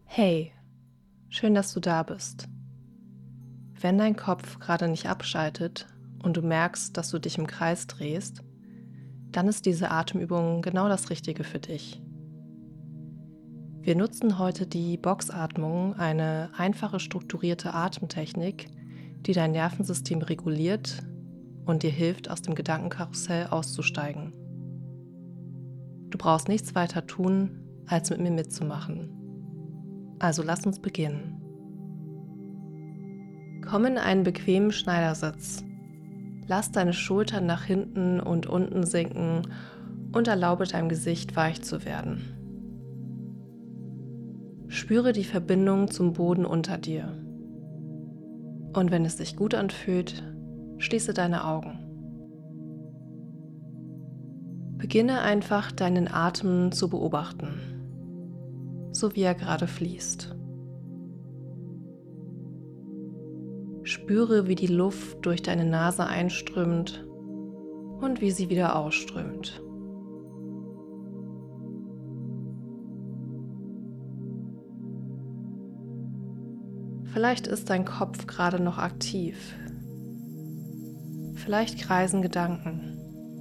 Hey, schön, dass du da bist. Wenn dein Kopf gerade nicht abschaltet und du merkst, dass du dich im Kreis drehst, dann ist diese Atemübung genau das Richtige für dich. Wir nutzen heute die Boxatmung, eine einfache strukturierte Atemtechnik, die dein Nervensystem reguliert und dir hilft, aus dem Gedankenkarussell auszusteigen. Du brauchst nichts weiter tun, als mit mir mitzumachen. Also lass uns beginnen. Komm in einen bequemen Schneidersitz. Lass deine Schultern nach hinten und unten sinken und erlaube deinem Gesicht weich zu werden. Spüre die Verbindung zum Boden unter dir. Und wenn es sich gut anfühlt, schließe deine Augen. Beginne einfach deinen Atem zu beobachten, so wie er gerade fließt. Spüre, wie die Luft durch deine Nase einströmt und wie sie wieder ausströmt. Vielleicht ist dein Kopf gerade noch aktiv. Vielleicht kreisen Gedanken.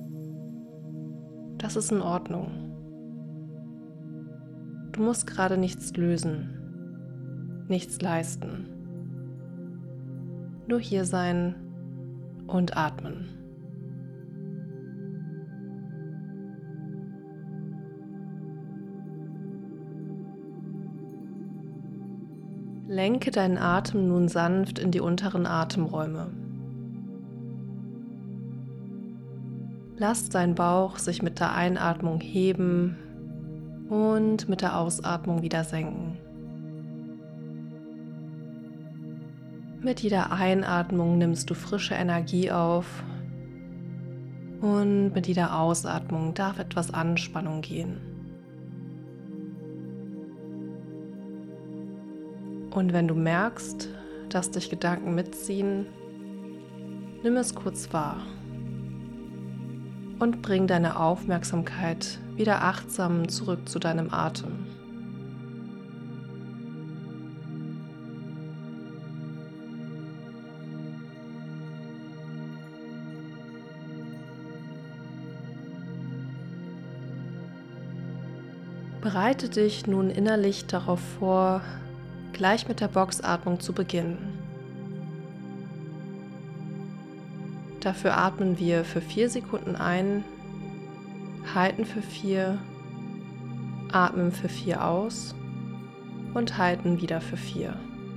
Das ist in Ordnung. Du musst gerade nichts lösen, nichts leisten. Nur hier sein und atmen. Lenke deinen Atem nun sanft in die unteren Atemräume. Lass deinen Bauch sich mit der Einatmung heben und mit der Ausatmung wieder senken. Mit jeder Einatmung nimmst du frische Energie auf und mit jeder Ausatmung darf etwas Anspannung gehen. Und wenn du merkst, dass dich Gedanken mitziehen, nimm es kurz wahr und bring deine Aufmerksamkeit wieder achtsam zurück zu deinem Atem. Bereite dich nun innerlich darauf vor, gleich mit der Boxatmung zu beginnen. Dafür atmen wir für 4 Sekunden ein, halten für 4, atmen für 4 aus und halten wieder für 4.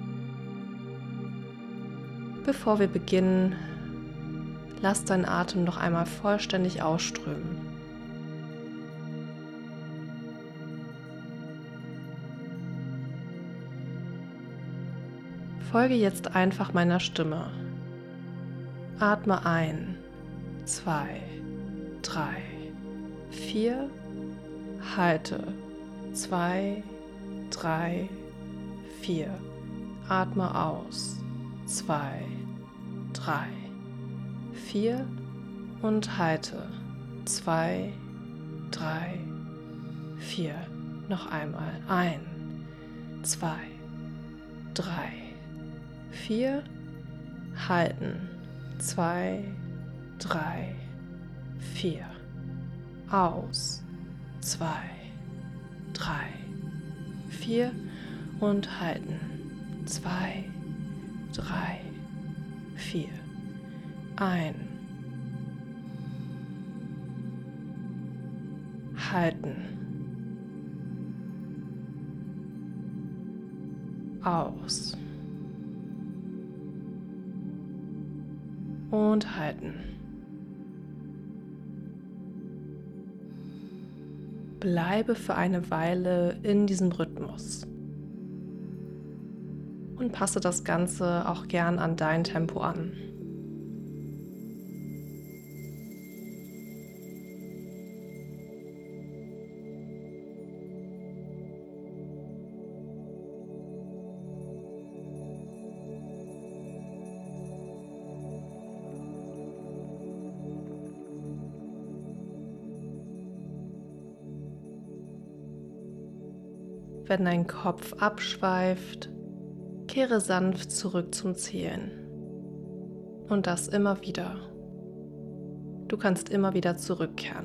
Bevor wir beginnen, lass deinen Atem noch einmal vollständig ausströmen. Folge jetzt einfach meiner Stimme. Atme ein, 2, 3, 4, halte, 2, 3, 4, atme aus, 2, 3, 4 und halte, 2, 3, 4, noch einmal, ein, 2, 3, 4, halten, 2, 3, 4, aus, 2, 3, 4 und halten, 2, 3, 4, ein, halten, aus und halten. Bleibe für eine Weile in diesem Rhythmus und passe das Ganze auch gern an dein Tempo an. wenn dein Kopf abschweift, kehre sanft zurück zum Zählen. Und das immer wieder. Du kannst immer wieder zurückkehren.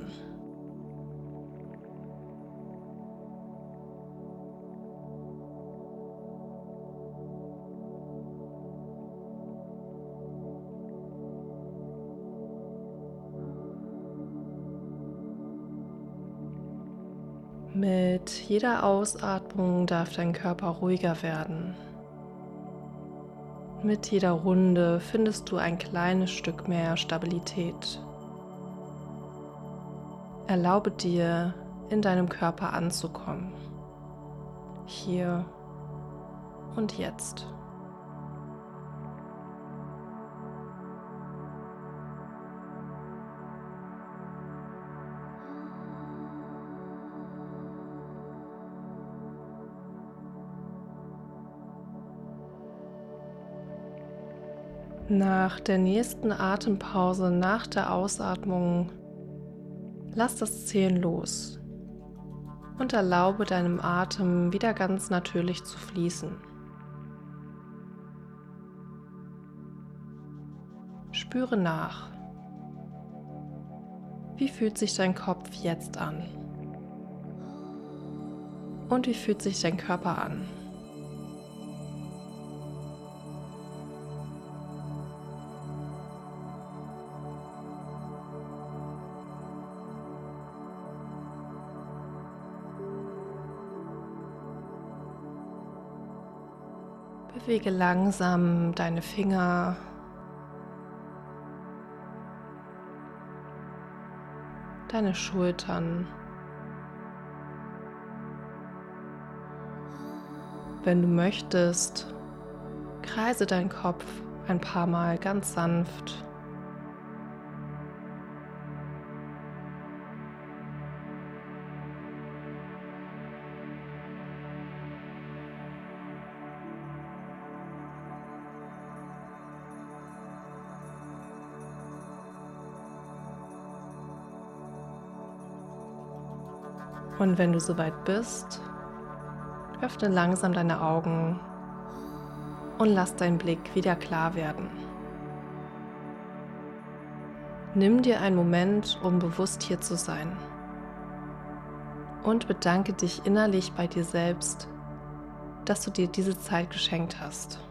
Mit jeder Ausatmung darf dein Körper ruhiger werden. Mit jeder Runde findest du ein kleines Stück mehr Stabilität. Erlaube dir, in deinem Körper anzukommen. Hier und jetzt. Nach der nächsten Atempause, nach der Ausatmung, lass das Zählen los und erlaube deinem Atem wieder ganz natürlich zu fließen. Spüre nach. Wie fühlt sich dein Kopf jetzt an? Und wie fühlt sich dein Körper an? Bewege langsam deine Finger, deine Schultern. Wenn du möchtest, kreise deinen Kopf ein paar Mal ganz sanft. Und wenn du soweit bist, öffne langsam deine Augen und lass deinen Blick wieder klar werden. Nimm dir einen Moment, um bewusst hier zu sein. Und bedanke dich innerlich bei dir selbst, dass du dir diese Zeit geschenkt hast.